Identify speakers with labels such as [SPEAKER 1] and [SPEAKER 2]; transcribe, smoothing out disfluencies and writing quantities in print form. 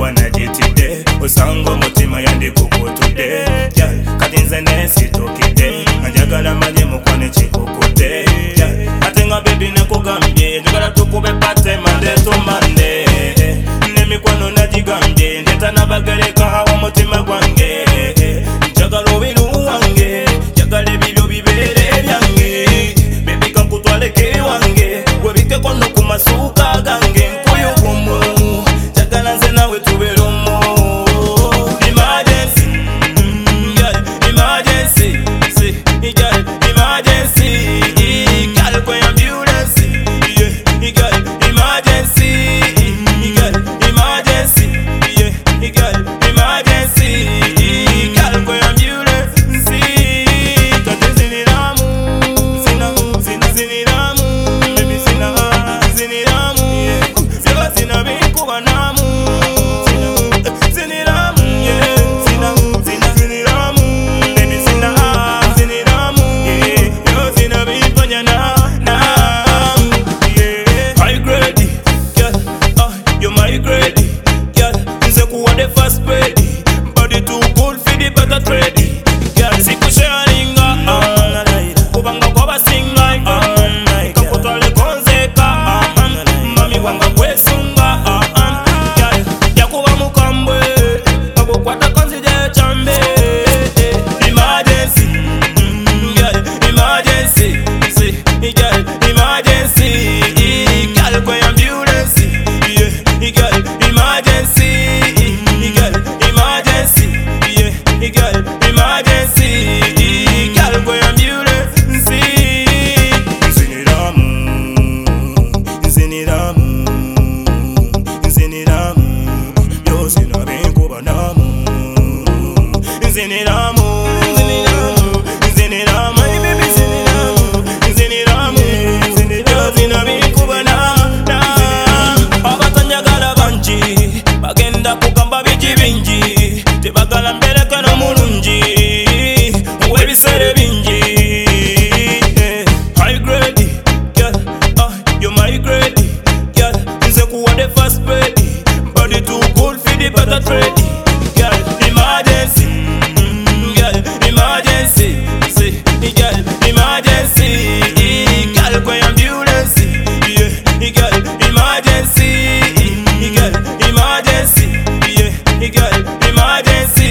[SPEAKER 1] wanagitide osanga omutima yandikukutude kati nze nesitukide njagala manye mukwane kikukude ate nga bebi nekugambye njagala tukube pate mande tumande nemikwano nagigambye ndeta nabagereka awo omutima gwange njagala obiru wange njagala ebibyo bibeere byange bebi kankutwaleke wange webikeko no ku masuuka gange nkuyo bwomu njagala nze nawe tubeere omu emergency emergency emergency girl kwe ambulance girl emergency girl emergency girl emergency girl kwe ambulance kati ziniramu ziniramu baby ziniramu zeba zinabinkuba namu ziniramu ziniramu baby ziniramu yo zinabinkonya high grade girl you're my grade girl nze kuwa the first grade body too cool for the better trade girl sikusharinga kubanga kwabasinga kakutwale konzeka mami wanga kwesunga girl yakuba mukambwe kakukwata konzije chambe emergency girl emergency girl emergency girl kwe ambulance girl emergency girl emergency girl emergency girl kwe ambulance ziniramu ziniramu yo zinabinkuba namu ziniramu ziniramu baby ziniramu yo zinabinkuba namu abatanjagala bangi bagenda kugamba biki bingi tebagala mbereka n'omulungi w'ebiseera bingi high grade girl you're my grade girl nze kuwa the first grade body too cool for the better trade girl emergency girl emergency girl emergency girl kwe ambulance girl emergency girl emergency girl emergency